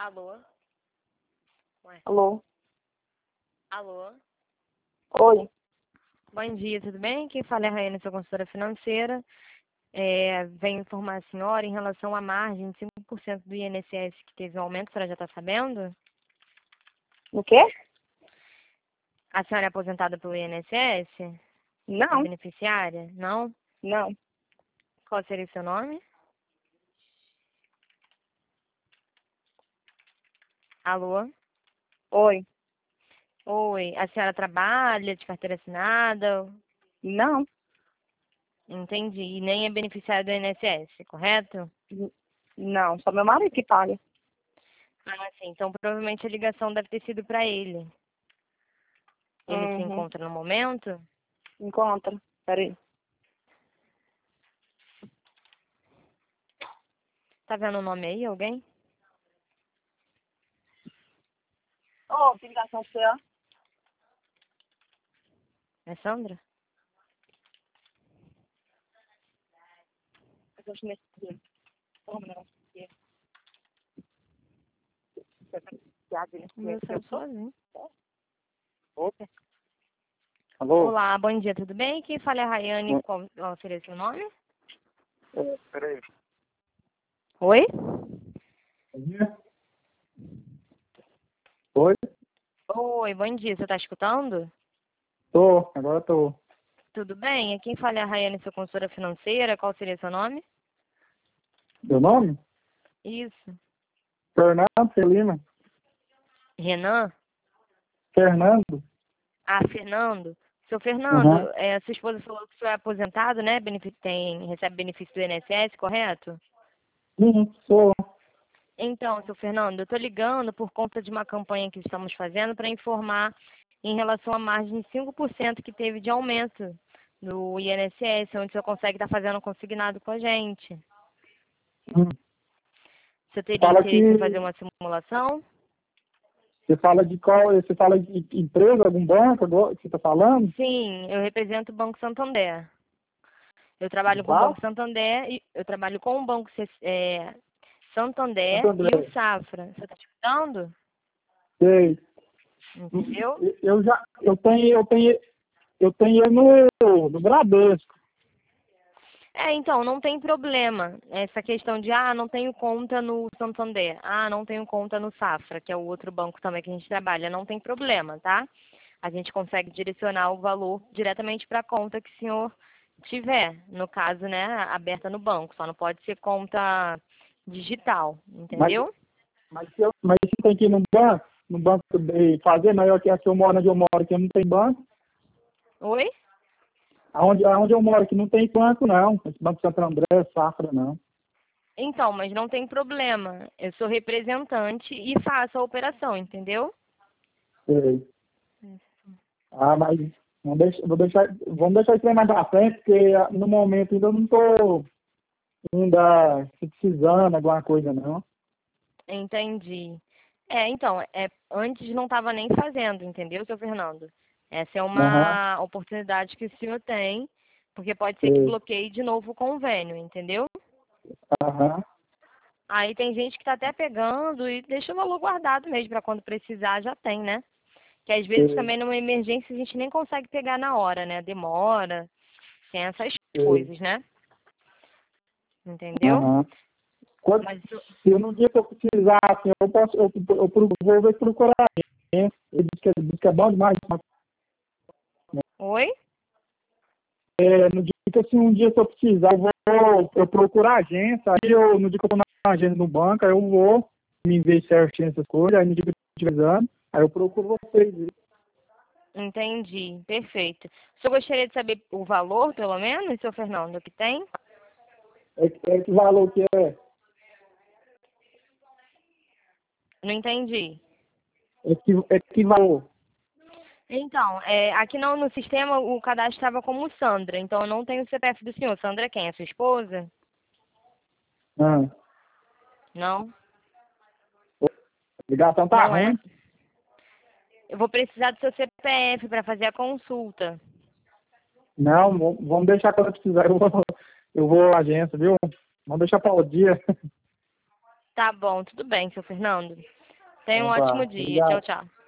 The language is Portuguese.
Alô? Ué. Alô? Alô? Oi. Bom dia, tudo bem? Quem fala é a Raiane, sua consultora financeira. Venho informar a senhora em relação à margem de 5% do INSS que teve um aumento, a senhora já está sabendo? O quê? A senhora é aposentada pelo INSS? É Não, beneficiária? Não? não. Qual seria o seu nome? Alô? Oi. Oi, a senhora trabalha de carteira assinada? Não. Entendi. E nem é beneficiária do INSS, correto? Não, só meu marido que paga. Ah, sim. Então provavelmente a ligação deve ter sido para ele. Ele se Uhum. encontra no momento? Encontra. Peraí. Tá vendo o nome aí, alguém? Ô, que ligação sua? É Sandra? Eu tô chinês aqui. Ô, meu negócio aqui. O meu saiu sozinho. Opa. Alô? Olá, bom dia, tudo bem? Quem fala é a Raiane, qual seria seu nome? Peraí. Oi? Oi? Oi, bom dia, você tá escutando? Agora tô. Tudo bem? Quem fala é a Raiane, sua consultora financeira, qual seria seu nome? Meu nome? Isso. Fernando Celina. Renan? Fernando? Ah, Fernando. Seu Aham. Fernando, sua esposa falou que o senhor é aposentado, né? Recebe benefício do INSS, correto? Sou. Então, seu Fernando, eu estou ligando por conta de uma campanha que estamos fazendo para informar em relação à margem de 5% que teve de aumento do INSS, onde o senhor consegue estar fazendo consignado com a gente. Hum. Você teria Fala interesse em que... fazer uma simulação? Você fala de qual... Você fala de empresa, algum banco agora que você tá falando? Sim, eu represento o Banco Santander. Eu De trabalho com o Banco qual? Santander e eu trabalho com o Banco Santander Santo e o André. Safra. Você está escutando? Sei. Entendeu? Eu tenho no Bradesco. Então, não tem problema. Essa questão de, não tenho conta no Santander, não tenho conta no Safra, que é o outro banco também que a gente trabalha, não tem problema, tá? A gente consegue direcionar o valor diretamente para a conta que o senhor tiver, no caso, né, aberta no banco, só não pode ser conta digital, Mas, entendeu? mas você tem que ir no banco e fazer, maior que aqui eu moro, onde eu moro, aqui não tem banco. Oi? Aonde eu moro aqui não tem banco, não. Esse Banco Santo André, Safra, não. Então, mas não tem problema. Eu sou representante e faço a operação, entendeu? Sei. Mas vamos deixar isso aí mais pra frente, porque no momento ainda eu não estou ainda precisando alguma coisa, não. Entendi. Então, antes não estava nem fazendo, entendeu, seu Fernando? Essa é Aham, uma oportunidade que o senhor tem, porque pode ser que sei. bloqueie de novo o convênio, entendeu? Aham, Aí tem gente que está até pegando e deixa o valor guardado mesmo, para quando precisar já tem, né? Que às vezes sei, também numa emergência a gente nem consegue pegar na hora, né? Demora, tem essas sei. coisas, né? Entendeu? Aham. Quando, Mas, se eu no dia que eu precisar, assim, vou ver procurar agência. Ele diz que é bom demais. oi? No dia que assim, um dia que eu precisar, eu procuro a agência. Aí no dia que eu estou na agência do banco, aí eu vou me ver certinho essas coisas. Aí no dia que eu estiver precisando, aí eu procuro vocês. Entendi, perfeito. O senhor gostaria de saber o valor, pelo menos, seu Fernando, que tem? Que valor que é? Não entendi. Que valor? Então, aqui no sistema o cadastro estava como Sandra, então eu não tenho o CPF do senhor. Sandra é quem? É sua esposa? Ah, Não? a ligação tá Não é? ruim. Eu vou precisar do seu CPF para fazer a consulta. Não, vamos deixar quando eu precisar. Eu vou à agência, viu? Vamos deixar para o dia. Tá bom, tudo bem, seu Fernando. Tenha um Então tá, ótimo dia. Tchau, obrigado. tchau.